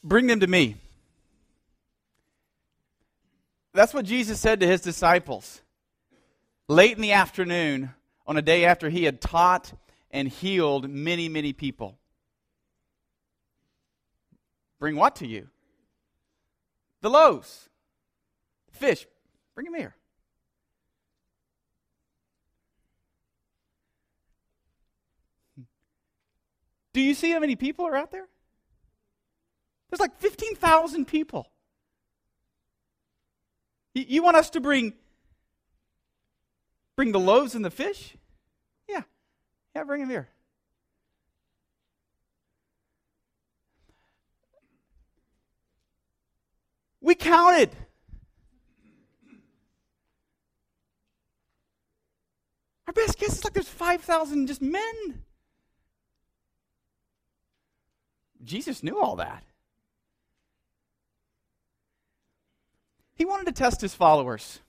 Bring them to me. That's what Jesus said to his disciples late in the afternoon on a day after he had taught and healed many, many people. Bring what to you? The loaves. Fish. Bring them here. Do you see how many people are out there? There's like 15,000 people. You want us to bring the loaves and the fish? Yeah, bring them here. We counted. Our best guess is like there's 5,000 just men. Jesus knew all that. He wanted to test his followers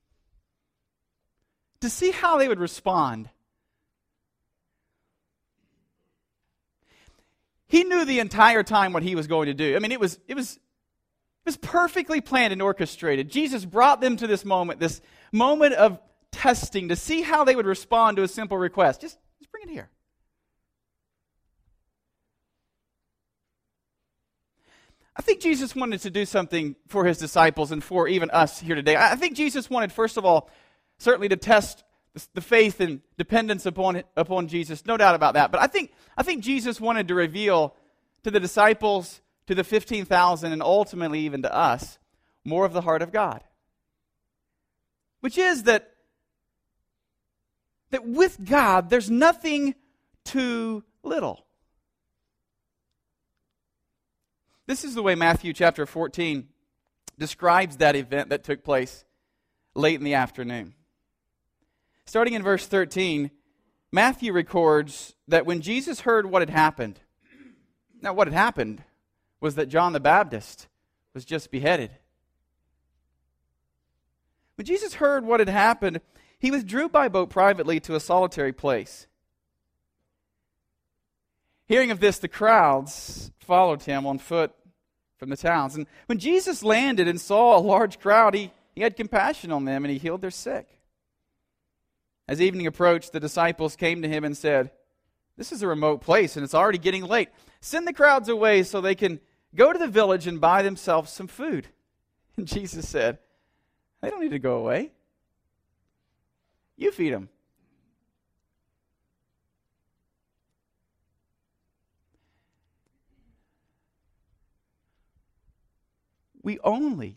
to see how they would respond. He knew the entire time what he was going to do. I mean, it was perfectly planned and orchestrated. Jesus brought them to this moment of testing to see how they would respond to a simple request. Just bring it here. I think Jesus wanted to do something for his disciples and for even us here today. I think Jesus wanted, first of all, certainly to test the faith and dependence upon Jesus. No doubt about that. But I think Jesus wanted to reveal to the disciples, to the 15,000, and ultimately even to us, more of the heart of God. Which is that with God, there's nothing too little. This is the way Matthew chapter 14 describes that event that took place late in the afternoon. Starting in verse 13, Matthew records that when Jesus heard what had happened, now what had happened was that John the Baptist was just beheaded. When Jesus heard what had happened, he withdrew by boat privately to a solitary place. Hearing of this, the crowds followed him on foot from the towns. And when Jesus landed and saw a large crowd, he had compassion on them and he healed their sick. As evening approached, the disciples came to him and said, "This is a remote place and it's already getting late. Send the crowds away so they can go to the village and buy themselves some food." And Jesus said, "They don't need to go away. You feed them." We only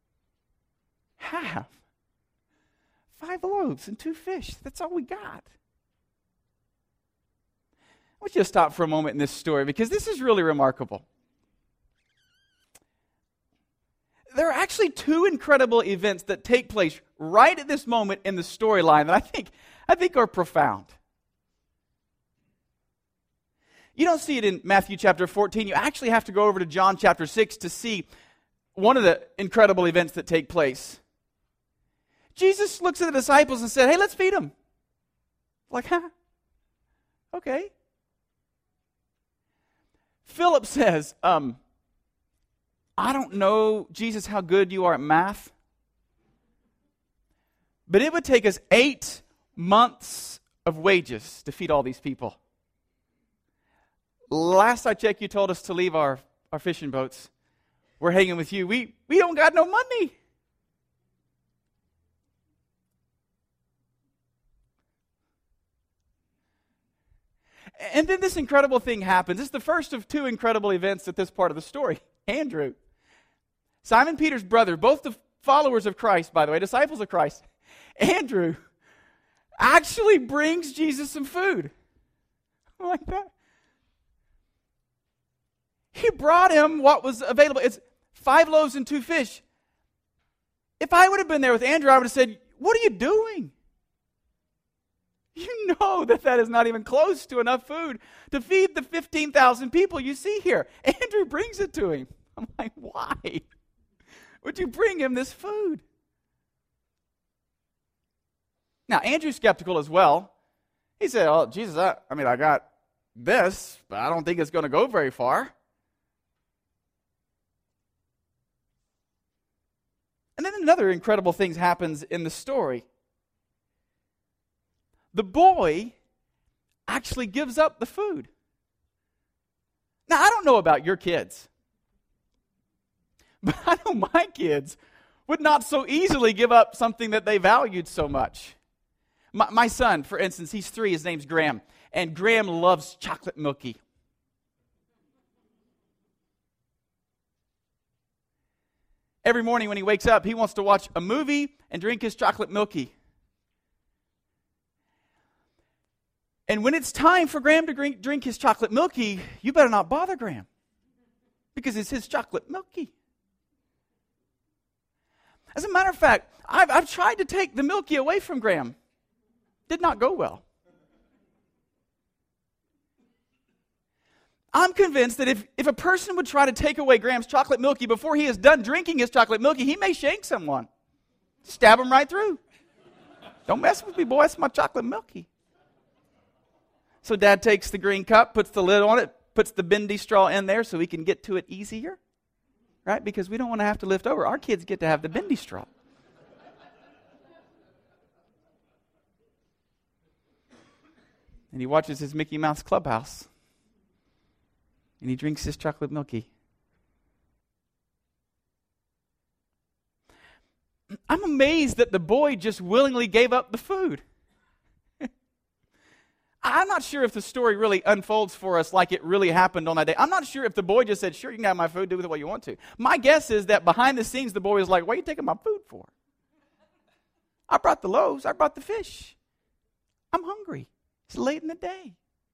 have 5 loaves and 2 fish. That's all we got. I want you to stop for a moment in this story because this is really remarkable. There are actually 2 incredible events that take place right at this moment in the storyline that I think are profound. You don't see it in Matthew chapter 14. You actually have to go over to John chapter 6 to see one of the incredible events that take place. Jesus looks at the disciples and said, "Hey, let's feed them." Like, okay. Philip says, I don't know, Jesus, how good you are at math, but it would take us 8 months of wages to feed all these people. Last I checked, you told us to leave our fishing boats. We're hanging with you. We don't got no money. And then this incredible thing happens. This is the first of 2 incredible events at this part of the story. Andrew, Simon Peter's brother, both the followers of Christ, by the way, disciples of Christ. Andrew actually brings Jesus some food. Like that. He brought him what was available. It's 5 loaves and 2 fish. If I would have been there with Andrew, I would have said, "What are you doing? You know that is not even close to enough food to feed the 15,000 people you see here." Andrew brings it to him. I'm like, why would you bring him this food? Now, Andrew's skeptical as well. He said, "Oh, Jesus, I got this, but I don't think it's going to go very far." then another incredible thing happens in the story. The boy actually gives up the food. Now, I don't know about your kids, but I know my kids would not so easily give up something that they valued so much. My son, for instance, he's 3, his name's Graham, and Graham loves chocolate milky. Every morning when he wakes up, he wants to watch a movie and drink his chocolate milky. And when it's time for Graham to drink his chocolate milky, you better not bother Graham, because it's his chocolate milky. As a matter of fact, I've tried to take the milky away from Graham. Did not go well. I'm convinced that if a person would try to take away Graham's chocolate milky before he is done drinking his chocolate milky, he may shank someone. Stab him right through. Don't mess with me, boy. It's my chocolate milky. So Dad takes the green cup, puts the lid on it, puts the bendy straw in there so he can get to it easier. Right? Because we don't want to have to lift over. Our kids get to have the bendy straw. And he watches his Mickey Mouse Clubhouse. And he drinks his chocolate milky. I'm amazed that the boy just willingly gave up the food. I'm not sure if the story really unfolds for us like it really happened on that day. I'm not sure if the boy just said, sure, you can have my food, do with it what you want to. My guess is that behind the scenes, the boy was like, what are you taking my food for? I brought the loaves. I brought the fish. I'm hungry. It's late in the day.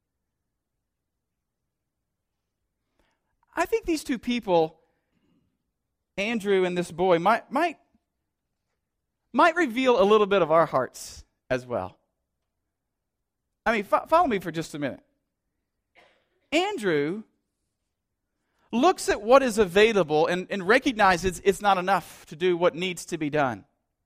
I think these two people, Andrew and this boy, might reveal a little bit of our hearts as well. I mean, follow me for just a minute. Andrew looks at what is available and recognizes it's not enough to do what needs to be done.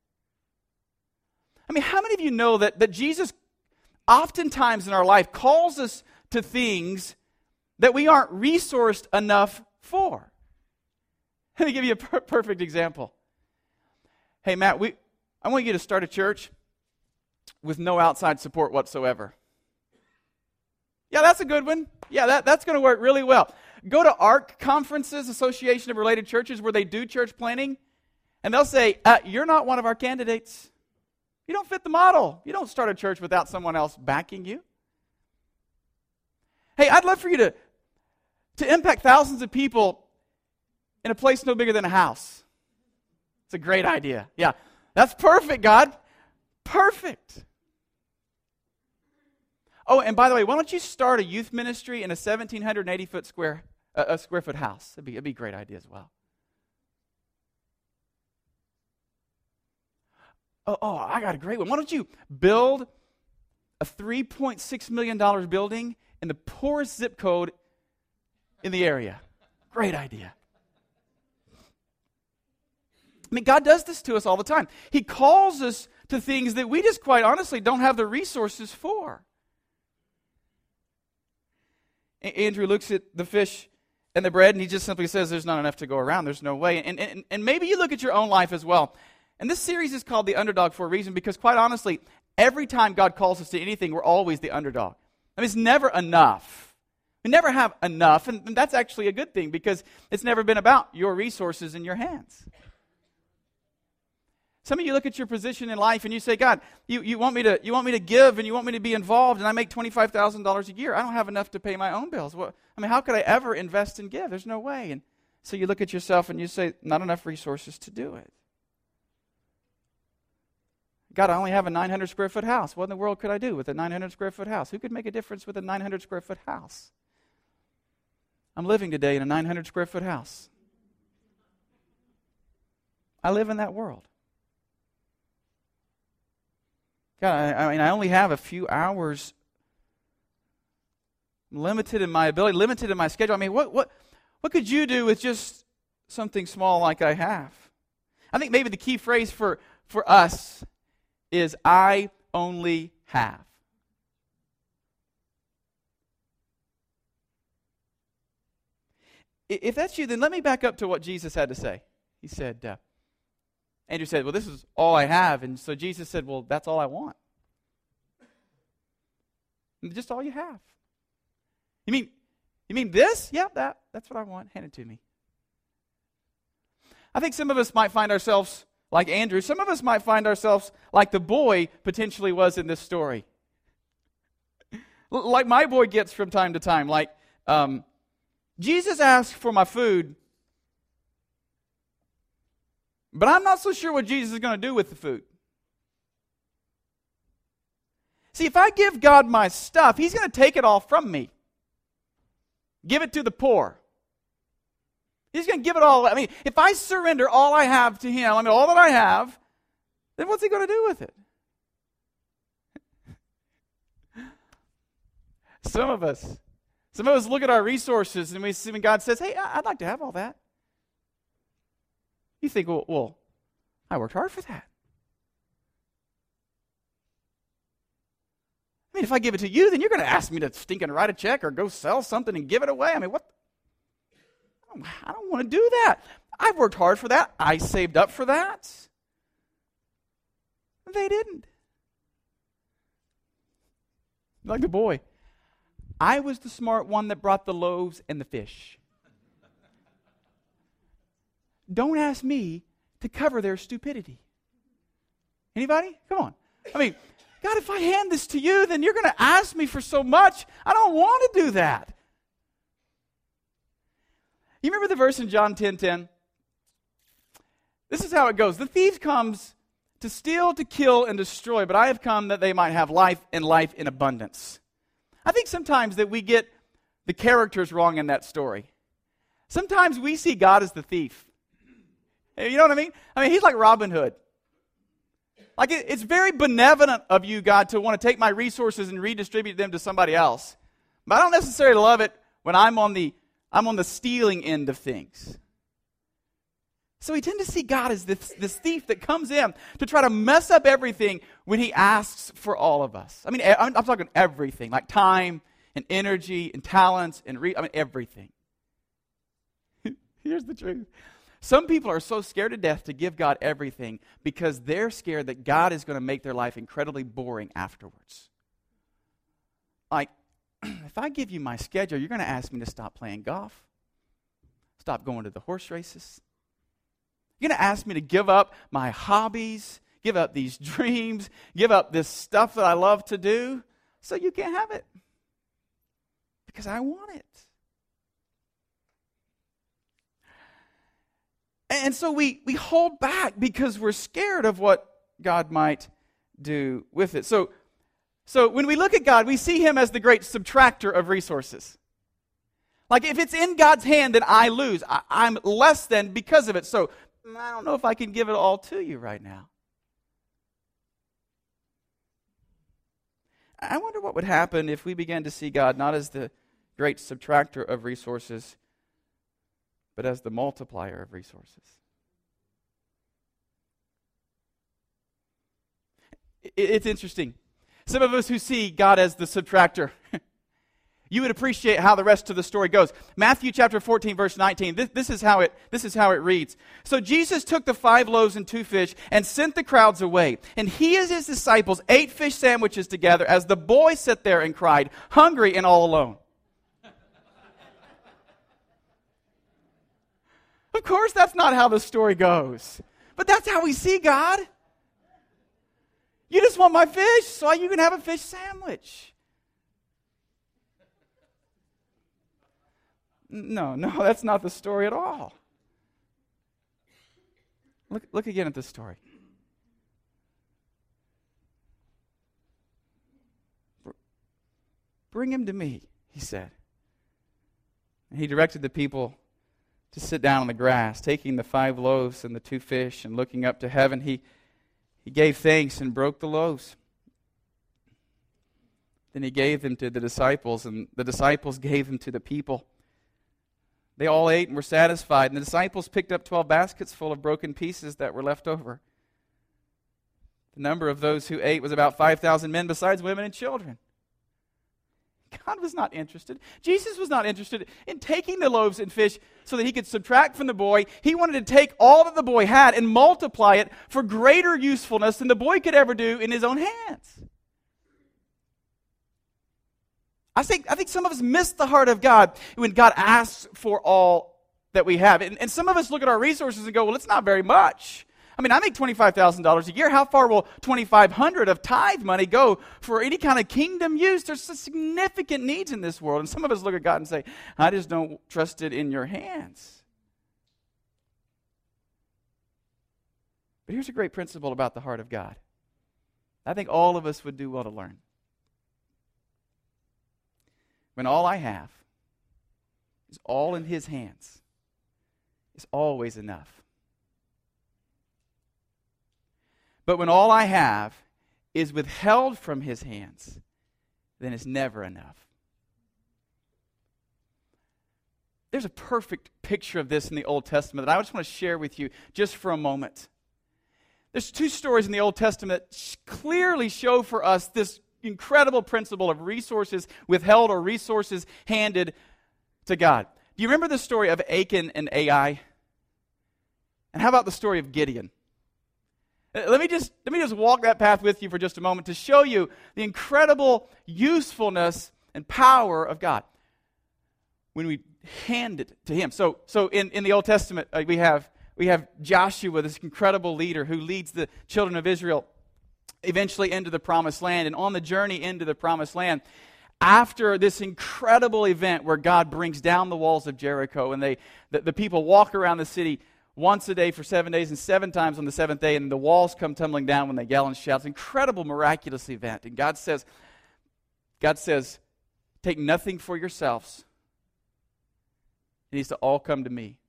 I mean, how many of you know that Jesus oftentimes in our life calls us to things that we aren't resourced enough for? Let me give you a perfect example. Hey, Matt, I want you to start a church with no outside support whatsoever. Yeah, that's a good one. Yeah, that's going to work really well. Go to ARC conferences, Association of Related Churches, where they do church planning, and they'll say, you're not one of our candidates. You don't fit the model. You don't start a church without someone else backing you. Hey, I'd love for you to impact thousands of people in a place no bigger than a house. It's a great idea. Yeah, that's perfect, God. Perfect. Oh, and by the way, why don't you start a youth ministry in a 1,780 foot square foot house? It'd be a great idea as well. Oh, I got a great one. Why don't you build a $3.6 million building in the poorest zip code in the area? Great idea. I mean, God does this to us all the time. He calls us to things that we just quite honestly don't have the resources for. Andrew looks at the fish and the bread, and he just simply says, there's not enough to go around. There's no way. And maybe you look at your own life as well. And this series is called The Underdog for a reason, because quite honestly, every time God calls us to anything, we're always the underdog. I mean, it's never enough. We never have enough, and that's actually a good thing, because it's never been about your resources in your hands. Some of you look at your position in life and you say, God, you want me to give and you want me to be involved, and I make $25,000 a year. I don't have enough to pay my own bills. How could I ever invest and give? There's no way. And so you look at yourself and you say, not enough resources to do it. God, I only have a 900 square foot house. What in the world could I do with a 900 square foot house? Who could make a difference with a 900 square foot house? I'm living today in a 900 square foot house. I live in that world. God, I only have a few hours, limited in my ability, limited in my schedule. I mean, what could you do with just something small like I have? I think maybe the key phrase for us is, I only have. If that's you, then let me back up to what Jesus had to say. He said, Andrew said, well, this is all I have. And so Jesus said, well, that's all I want. And just all you have. You mean this? Yeah, that's what I want. Hand it to me. I think some of us might find ourselves like Andrew. Some of us might find ourselves like the boy potentially was in this story. Like my boy gets from time to time. Like, Jesus asked for my food, but I'm not so sure what Jesus is going to do with the food. See, if I give God my stuff, He's going to take it all from me. Give it to the poor. He's going to give it all. I mean, if I surrender all I have to Him, all that I have, then what's He going to do with it? Some of us look at our resources and we see when God says, hey, I'd like to have all that. You think, well, I worked hard for that. I mean, if I give it to you, then you're going to ask me to stinking write a check or go sell something and give it away. I mean, what? I don't want to do that. I've worked hard for that. I saved up for that. They didn't. Like the boy. I was the smart one that brought the loaves and the fish. Don't ask me to cover their stupidity. Anybody? Come on. I mean, God, if I hand this to you, then you're going to ask me for so much. I don't want to do that. You remember the verse in John 10:10? This is how it goes. The thief comes to steal, to kill, and destroy, but I have come that they might have life and life in abundance. I think sometimes that we get the characters wrong in that story. Sometimes we see God as the thief. You know what I mean? He's like Robin Hood. Like it's very benevolent of you, God, to want to take my resources and redistribute them to somebody else. But I don't necessarily love it when I'm on the stealing end of things. So we tend to see God as this thief that comes in to try to mess up everything when He asks for all of us. I'm talking everything, like time and energy and talents and everything. Here's the truth. Some people are so scared to death to give God everything because they're scared that God is going to make their life incredibly boring afterwards. Like, if I give you my schedule, you're going to ask me to stop playing golf, stop going to the horse races. You're going to ask me to give up my hobbies, give up these dreams, give up this stuff that I love to do, so you can't have it. Because I want it. And so we hold back because we're scared of what God might do with it. So when we look at God, we see Him as the great subtractor of resources. Like if it's in God's hand, then I lose. I'm less than because of it. So I don't know if I can give it all to you right now. I wonder what would happen if we began to see God not as the great subtractor of resources, but as the multiplier of resources. It's interesting. Some of us who see God as the subtractor, you would appreciate how the rest of the story goes. Matthew chapter 14, verse 19. This is how it reads. So Jesus took the 5 loaves and 2 fish and sent the crowds away. And He and His disciples ate fish sandwiches together as the boy sat there and cried, hungry and all alone. Of course, that's not how the story goes. But that's how we see God. You just want my fish, so you can have a fish sandwich. No, that's not the story at all. Look again at this story. Bring him to me, He said. And He directed the people to sit down on the grass, taking the 5 loaves and the 2 fish, and looking up to heaven, He gave thanks and broke the loaves. Then He gave them to the disciples, and the disciples gave them to the people. They all ate and were satisfied, and the disciples picked up 12 baskets full of broken pieces that were left over. The number of those who ate was about 5,000 men, besides women and children. God was not interested. Jesus was not interested in taking the loaves and fish so that he could subtract from the boy. He wanted to take all that the boy had and multiply it for greater usefulness than the boy could ever do in his own hands. I think some of us miss the heart of God when God asks for all that we have. And some of us look at our resources and go, well, it's not very much. I mean, I make $25,000 a year. How far will $2,500 of tithe money go for any kind of kingdom use? There's significant needs in this world. And some of us look at God and say, I just don't trust it in your hands. But here's a great principle about the heart of God. I think all of us would do well to learn. When all I have is all in his hands, it's always enough. But when all I have is withheld from his hands, then it's never enough. There's a perfect picture of this in the Old Testament that I just want to share with you just for a moment. There's two stories in the Old Testament that clearly show for us this incredible principle of resources withheld or resources handed to God. Do you remember the story of Achan and Ai? And how about the story of Gideon? Let me just walk that path with you for just a moment to show you the incredible usefulness and power of God when we hand it to him. So in the Old Testament, we have Joshua, this incredible leader who leads the children of Israel eventually into the Promised Land. And on the journey into the Promised Land, after this incredible event where God brings down the walls of Jericho and the people walk around the city once a day for 7 days and 7 times on the seventh day, and the walls come tumbling down when they yell and shout. It's an incredible, miraculous event. And God says, take nothing for yourselves. It needs to all come to me.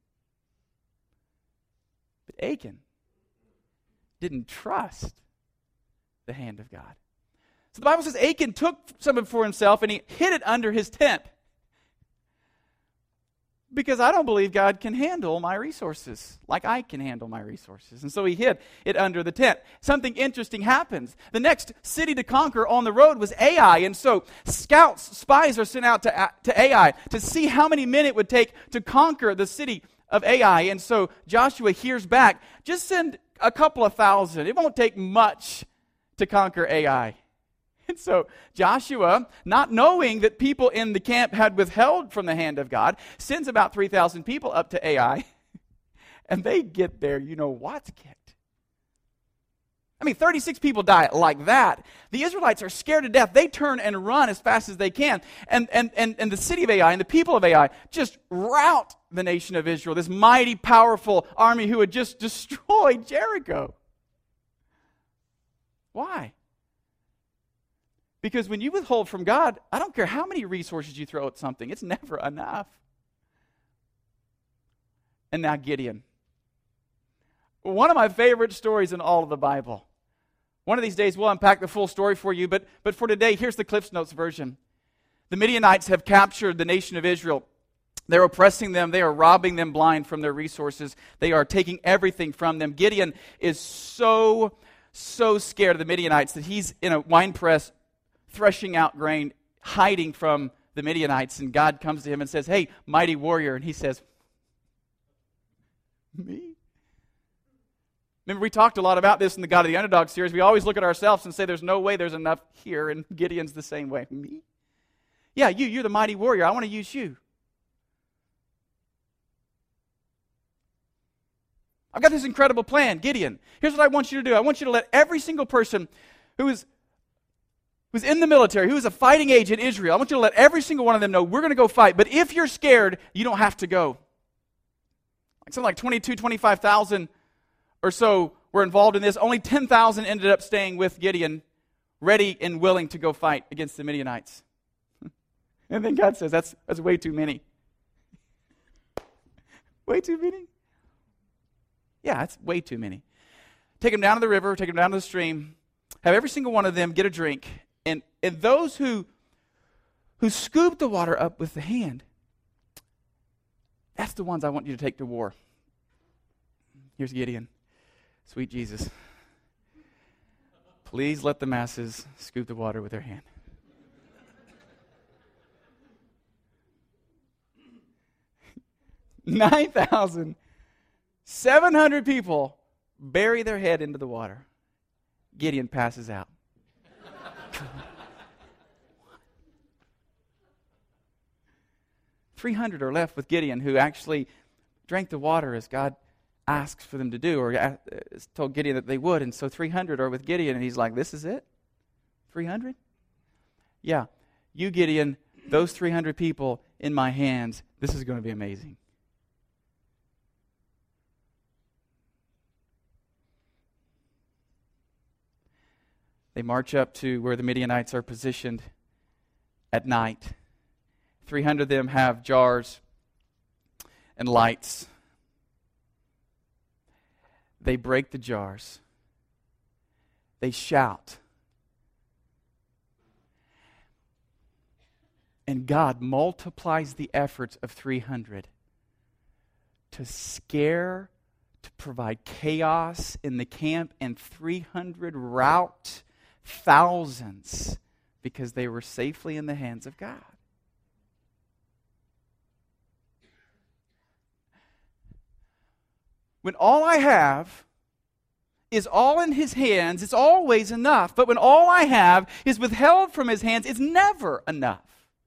But Achan didn't trust the hand of God. So the Bible says Achan took some of it for himself and he hid it under his tent. Because I don't believe God can handle my resources like I can handle my resources. And so he hid it under the tent. Something interesting happens. The next city to conquer on the road was Ai. And so spies are sent out to Ai to see how many men it would take to conquer the city of Ai. And so Joshua hears back, just send a couple of thousand. It won't take much to conquer Ai. And so Joshua, not knowing that people in the camp had withheld from the hand of God, sends about 3,000 people up to Ai. And they get there, you know what's kicked. I mean, 36 people die like that. The Israelites are scared to death. They turn and run as fast as they can. And the city of Ai and the people of Ai just rout the nation of Israel, this mighty, powerful army who had just destroyed Jericho. Why? Because when you withhold from God, I don't care how many resources you throw at something, it's never enough. And now Gideon. One of my favorite stories in all of the Bible. One of these days we'll unpack the full story for you, but for today, here's the Cliff's Notes version. The Midianites have captured the nation of Israel. They're oppressing them. They are robbing them blind from their resources. They are taking everything from them. Gideon is so scared of the Midianites that he's in a wine press threshing out grain, hiding from the Midianites, and God comes to him and says, hey, mighty warrior, and he says, me? Remember, we talked a lot about this in the God of the Underdog series. We always look at ourselves and say, there's no way there's enough here, and Gideon's the same way. Me? Yeah, you're the mighty warrior. I want to use you. I've got this incredible plan, Gideon. Here's what I want you to do. I want you to let every single person who's in the military, who is a fighting age in Israel, I want you to let every single one of them know we're going to go fight. But if you're scared, you don't have to go. Something like 25,000 or so were involved in this. Only 10,000 ended up staying with Gideon, ready and willing to go fight against the Midianites. And then God says, that's way too many. Way too many? Yeah, that's way too many. Take them down to the river, take them down to the stream, have every single one of them get a drink. And those who scoop the water up with the hand, that's the ones I want you to take to war. Here's Gideon. Sweet Jesus, please let the masses scoop the water with their hand. 9,700 people bury their head into the water. Gideon passes out. 300 are left with Gideon, who actually drank the water as God asked for them to do, or told Gideon that they would. And so 300 are with Gideon, and he's like, this is it? 300? Yeah. You, Gideon, those 300 people in my hands, this is going to be amazing. They march up to where the Midianites are positioned at night. 300 of them have jars and lights. They break the jars. They shout. And God multiplies the efforts of 300 to scare, to provide chaos in the camp, and 300 rout thousands because they were safely in the hands of God. When all I have is all in His hands, it's always enough. But when all I have is withheld from His hands, it's never enough.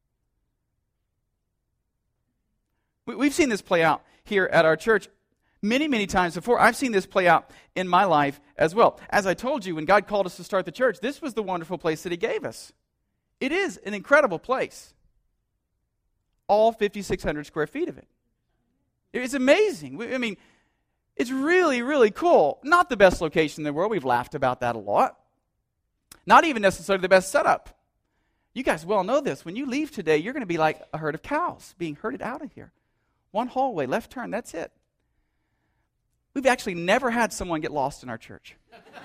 We've seen this play out here at our church many, many times before. I've seen this play out in my life as well. As I told you, when God called us to start the church, this was the wonderful place that He gave us. It is an incredible place. All 5,600 square feet of it. It's amazing. I mean, it's really, really cool. Not the best location in the world. We've laughed about that a lot. Not even necessarily the best setup. You guys well know this. When you leave today, you're going to be like a herd of cows being herded out of here. One hallway, left turn, that's it. We've actually never had someone get lost in our church.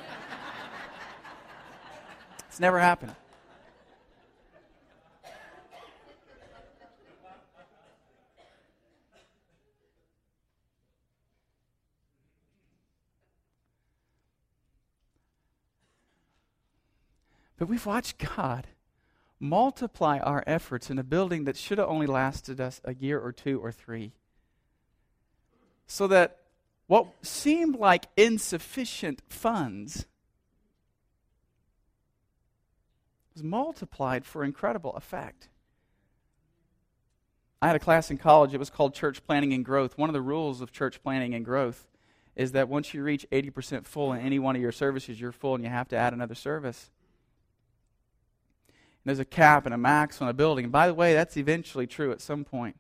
It's never happened. But we've watched God multiply our efforts in a building that should have only lasted us a year or two or three. So that what seemed like insufficient funds was multiplied for incredible effect. I had a class in college, it was called Church Planning and Growth. One of the rules of church planning and growth is that once you reach 80% full in any one of your services, you're full and you have to add another service. And there's a cap and a max on a building. And by the way, that's eventually true at some point.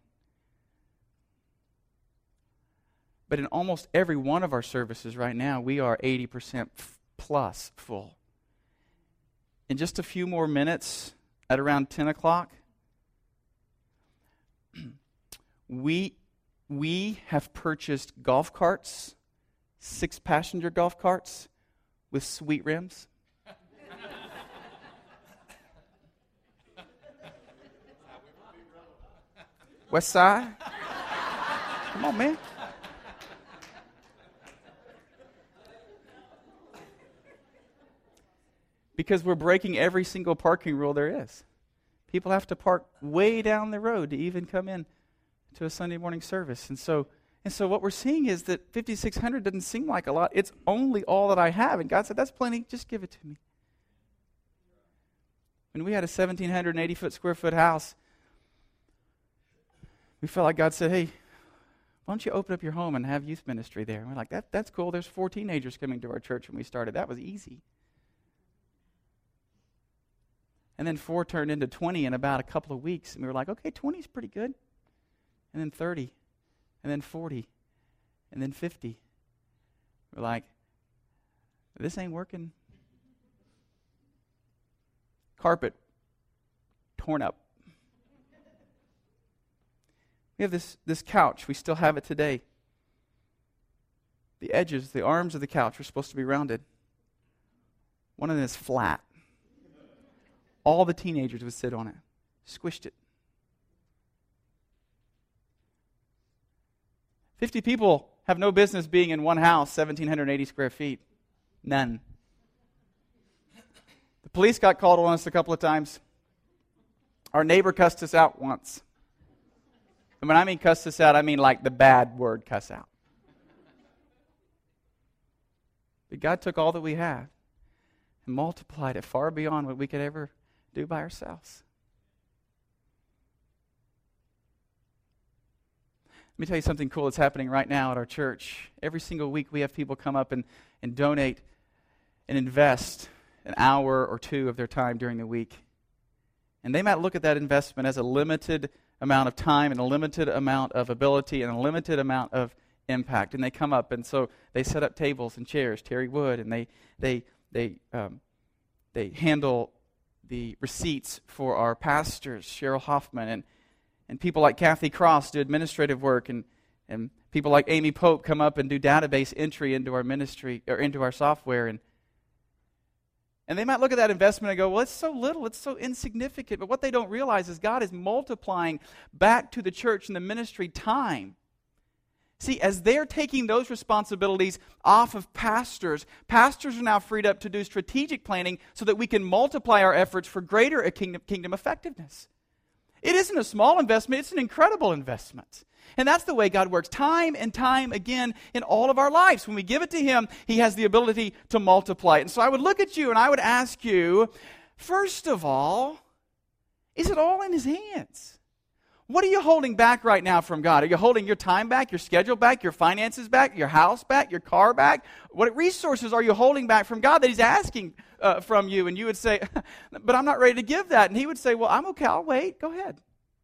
But in almost every one of our services right now, we are 80% plus full. In just a few more minutes, at around 10 o'clock, we have purchased golf carts, 6-passenger golf carts with sweet rims. West Side? Come on, man. Because we're breaking every single parking rule there is. People have to park way down the road to even come in to a Sunday morning service. And so what we're seeing is that 5,600 doesn't seem like a lot. It's only all that I have. And God said, that's plenty. Just give it to me. When we had a 1,780 square foot house, we felt like God said, hey, why don't you open up your home and have youth ministry there? And we're like, that's cool. There's 4 teenagers coming to our church when we started. That was easy. And then 4 turned into 20 in about a couple of weeks. And we were like, okay, 20 is pretty good. And then 30. And then 40. And then 50. We're like, this ain't working. Carpet torn up. We have this couch. We still have it today. The edges, the arms of the couch are supposed to be rounded. One of them is flat. All the teenagers would sit on it. Squished it. 50 people have no business being in one house, 1,780 square feet. None. The police got called on us a couple of times. Our neighbor cussed us out once. And when I mean cuss us out, I mean like the bad word cuss out. But God took all that we have and multiplied it far beyond what we could ever do by ourselves. Let me tell you something cool that's happening right now at our church. Every single week we have people come up and donate and invest an hour or two of their time during the week. And they might look at that investment as a limited amount of time and a limited amount of ability and a limited amount of impact. And they come up, and so they set up tables and chairs, Terry Wood, and they handle the receipts for our pastors, Cheryl Hoffman, and people like Kathy Cross do administrative work, and people like Amy Pope come up and do database entry into our ministry or into our software, and they might look at that investment and go, well, it's so little, it's so insignificant. But what they don't realize is God is multiplying back to the church and the ministry time. See, as they're taking those responsibilities off of pastors are now freed up to do strategic planning so that we can multiply our efforts for greater kingdom effectiveness. It isn't a small investment, it's an incredible investment. And that's the way God works time and time again in all of our lives. When we give it to Him, He has the ability to multiply it. And so I would look at you and I would ask you, first of all, is it all in His hands? What are you holding back right now from God? Are you holding your time back, your schedule back, your finances back, your house back, your car back? What resources are you holding back from God that He's asking from you? And you would say, but I'm not ready to give that. And He would say, well, I'm okay, I'll wait. Go ahead.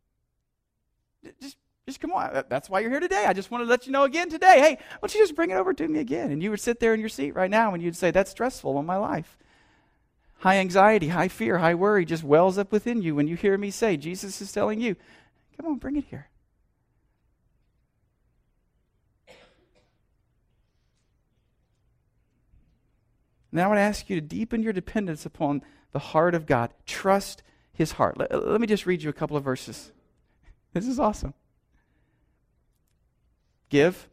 Just come on. That's why you're here today. I just want to let you know again today, hey, why don't you just bring it over to me again? And you would sit there in your seat right now and you'd say, that's stressful in my life. High anxiety, high fear, high worry just wells up within you when you hear me say, Jesus is telling you, come on, bring it here. Now I want to ask you to deepen your dependence upon the heart of God. Trust His heart. Let me just read you a couple of verses. This is awesome. Give,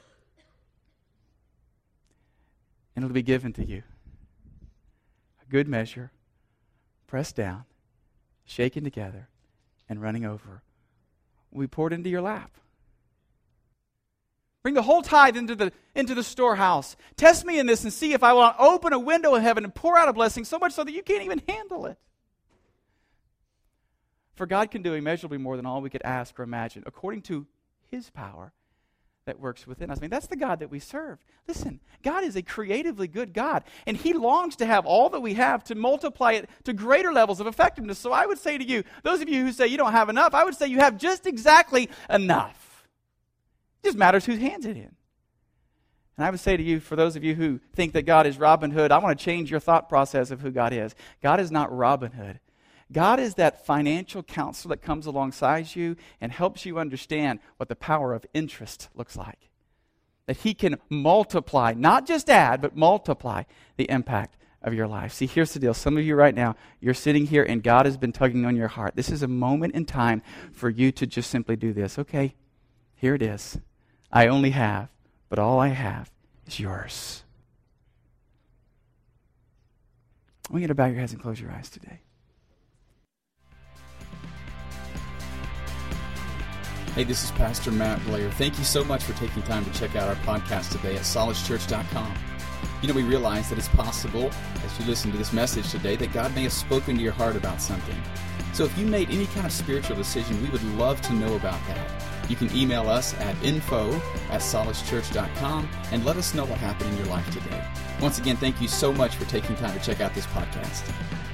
and it'll be given to you. A good measure, pressed down, shaken together, and running over, will be poured into your lap. Bring the whole tithe into the storehouse. Test me in this and see if I will open a window in heaven and pour out a blessing so much so that you can't even handle it. For God can do immeasurably more than all we could ask or imagine, according to His power that works within us. I mean, that's the God that we serve. Listen, God is a creatively good God, and He longs to have all that we have to multiply it to greater levels of effectiveness. So I would say to you, those of you who say you don't have enough, I would say you have just exactly enough. It just matters whose hands it in. And I would say to you, for those of you who think that God is Robin Hood, I want to change your thought process of who God is. God is not Robin Hood. God is that financial counselor that comes alongside you and helps you understand what the power of interest looks like. That He can multiply, not just add, but multiply the impact of your life. See, here's the deal. Some of you right now, you're sitting here and God has been tugging on your heart. This is a moment in time for you to just simply do this. Okay, here it is. I only have, but all I have is yours. I want you to bow your heads and close your eyes today. Hey, this is Pastor Matt Blair. Thank you so much for taking time to check out our podcast today at solidchurch.com. You know, we realize that it's possible, as you listen to this message today, that God may have spoken to your heart about something. So if you made any kind of spiritual decision, we would love to know about that. You can email us at info@solidchurch.com and let us know what happened in your life today. Once again, thank you so much for taking time to check out this podcast.